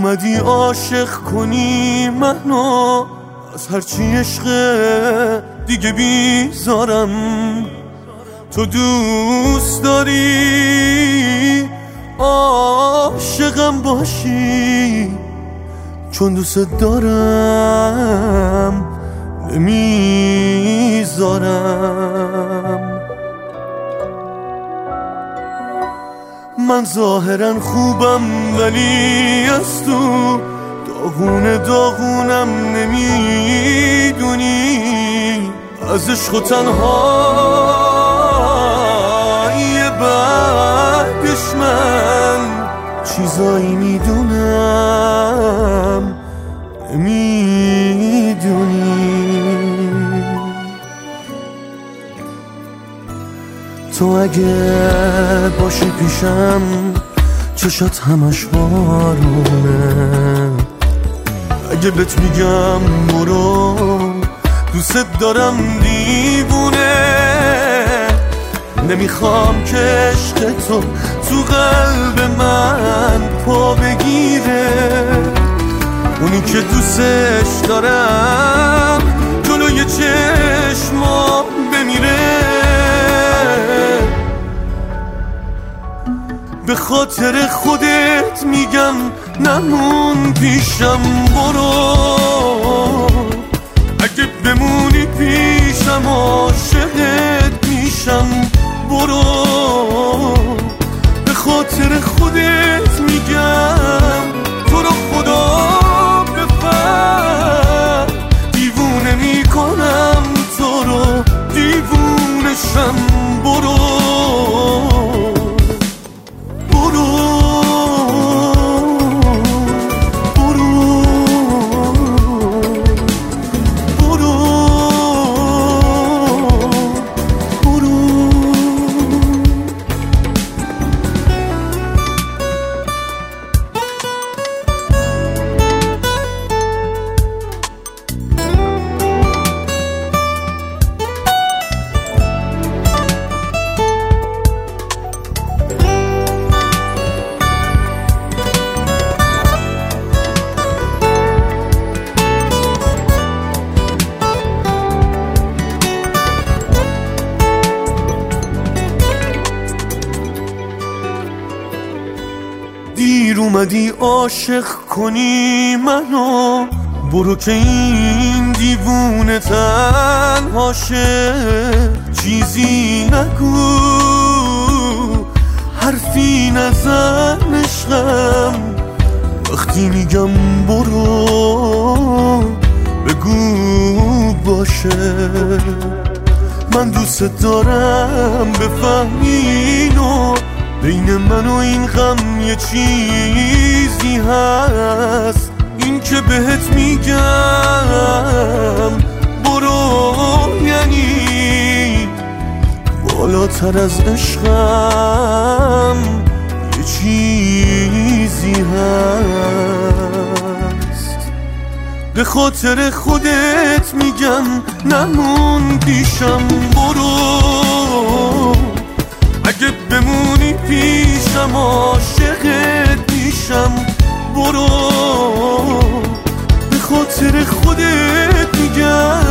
اومدی عاشق کنی منو، از هرچی عشق دیگه بیزارم. تو دوست داری عاشقم باشی، چون دوست دارم نمیذارم. من ظاهرا خوبم ولی از تو داغونم، نمیدونی از عشق و تنهایی بعدش من چیزایی میدونم نمیدونی. تو اگه باشی پیشم چشات همش بارونه، اگه بهت میگم برو دوست دارم دیوونه. نمیخوام که عشق تو قلب من پا بگیره، اونی که دوستش دارم جلوی چشمام بمیره. به خاطر خودت میگم نمون پیشم، برو. اگه بمونی پیشم عاشقت میشم، برو. به خاطر خودت میگم تو رو خدا بفهم، دیوونه میکنم تو رو دیوونشم، برو. دیر اومدی عاشق کنی منو، برو که این دیوونه تنهاشه. چیزی نگو حرفی نزن عشقم، وقتی میگم برو بگو باشه. من دوست دارم بفهمینو، بین من و این غم یه چیزی هست، این که بهت میگم برو یعنی بالاتر از عشقم یه چیزی هست. به خاطر خودت میگم نمون پیشم، برو. اگه بمونی پیشم عاشقت میشم، برو. به خاطر خودت میگم